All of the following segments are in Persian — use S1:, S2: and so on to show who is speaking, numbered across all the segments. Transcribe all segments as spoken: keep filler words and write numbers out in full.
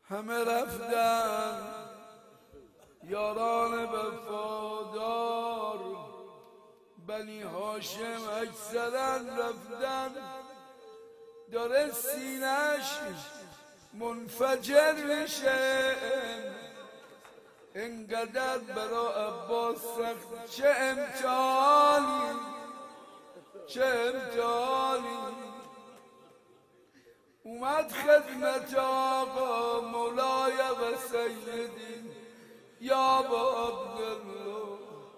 S1: همه رفتن یاران وفادار، بنی هاشم اکثرا رفتن. داره سینش منفجر میشه، انقدر برا عباس سخت. چه امتحانی چه امتحانی. اومد خدمت آقا مولای و سیدی یا با عبدالله.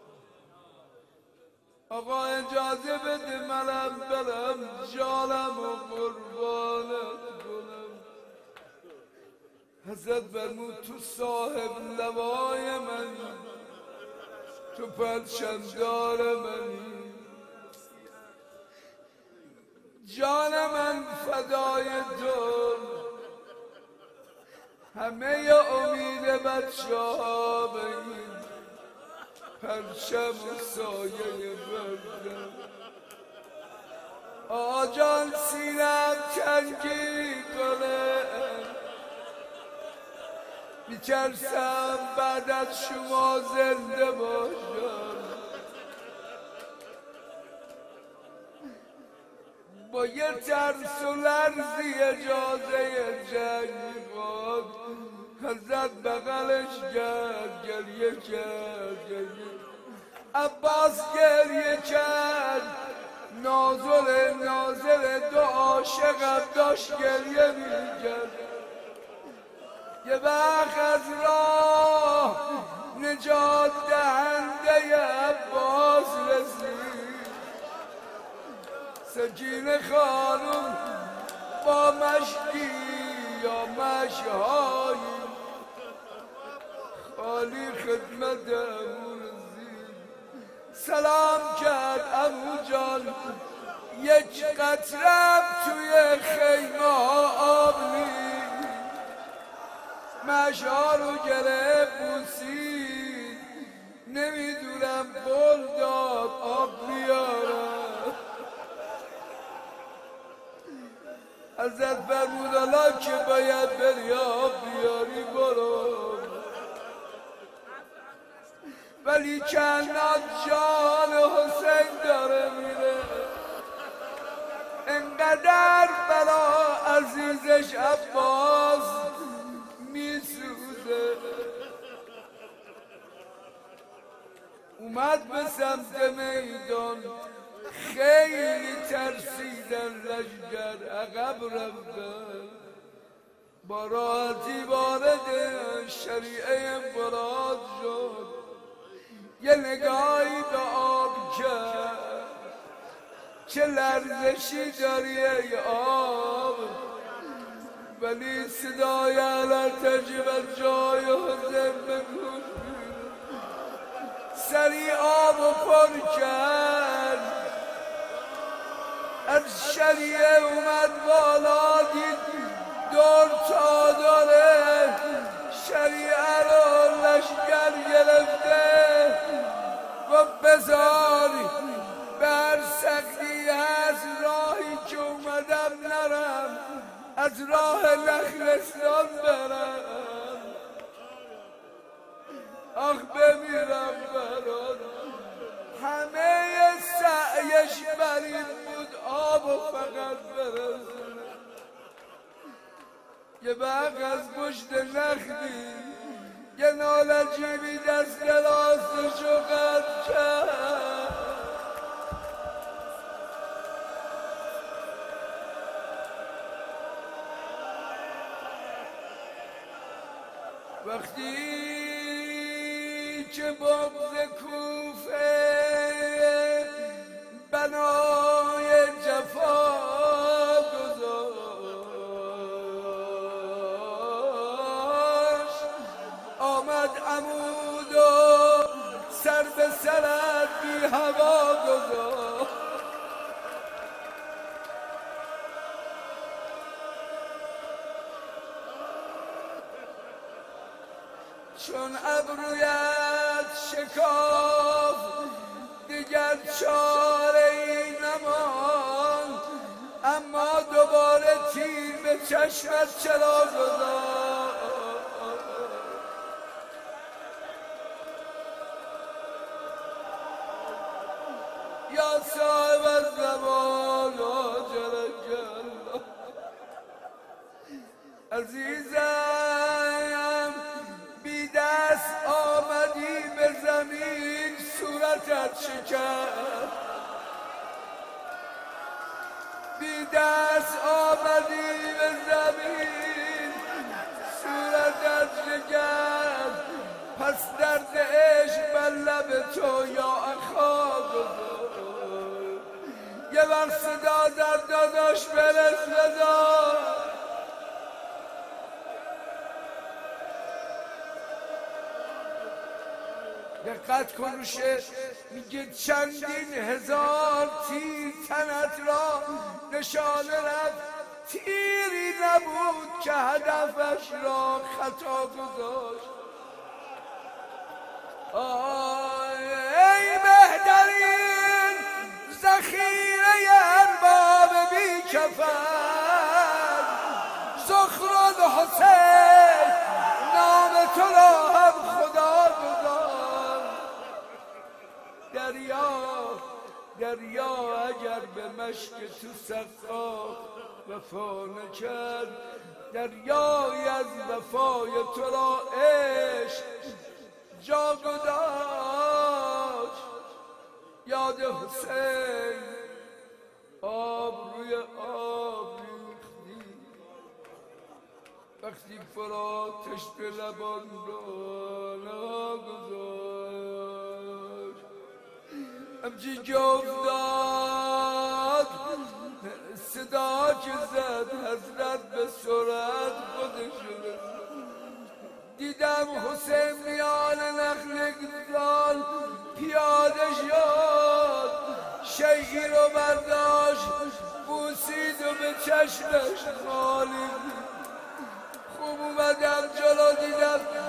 S1: آقا اجازه بده منم برم جانم و قربانت کنم. حضرت فرمود تو صاحب لوای من، تو پرچمدار من، جان من فدای تو. همه امید بچه ها به این پرچم و سایه بردم. آجان سینم تنگی کنه، میترسم بعد از شما زنده باشم. با یه ترس و لرزی اجازه جنگ میخواد. حضرت بغلش کرد، گریه کرد، گریه. عباس گریه کرد، نازل نازل دو عاشقم داشت گریه میکرد. یه وقت از راه نجات دهنده عباس رسید. سکینه خانم با مشکی یا مشهایی خالی خدمت امو رسید. سلام کرد امو جان، یک قطرم توی خیمه ها آب نیست. مشها رو گره بوسید، نمیدونم قول داد آب بیارم. حضرت فرمود حالا که باید بری آب بیاری برو، ولی کنات جان حسین داره میره. انقدر برا عزیزش عباس میسوزه. اومد به سمت میدان، خیلی ترسیدن، لشگر عقب رفتن. با راحتی وارد شریعه فرات شد. یه نگاهی به آب کرد، چه لرزشی داری ای آب. ولی صدای علتجی و جای حسین به گوش میره. سریع آب و پر کرد، از شریعه اومد بالا، دید دور تا داره شریعه رو لشگر گرفته. گفت بذاری بر سختی از راهی که اومدم نرم، از راه نخلستان برم. آخ بمیرم برات. همه سعیش بر این بود آب و فقط برسونه. یه برق از پشت نخلی یه نالجیبی دست راستشو قطع کرد. وقتی که بغض کوفه بنای جفا گذاشت، آمد عمود و سر به سرت بی هوا گذاشت. چون ابرویت شکاف دیگر چاره ای نماند، اما دوباره تیر به چشمت چرا گذاشت؟ عزیزم بی دست آمدی به زمین صورتت شکست، بی دست آمدی به زمین صورتت شکست، پس درد عشق بر لب تو یا اخا گذار، یه بر صدا در داداش برس بزار. دقت کن رو شعر میگه چندین هزار تیر تنت را نشانه رفت، تیری نبود که هدفش را خطا گذاشت. ای بهترین ذخیره ارباب بی کفن، زخرد حسین نام تو را هم خدا گذار. دریا دریا اگر به مشک تو سقا وفا نکرد، دریای از وفای تو را عشق جا گذاشت. یاد حسین آب روی آب ریختی، وقتی فرات تشت لبان را نگذاشت. همچی که افتاد صدا که زد حضرت به سرعت خودش رسید. دیدم حسین میان نخل گلزار پیاده شد، شیعی رو برداشت بوسید و به چشمش خالی. خوب اومدم جلو دیدم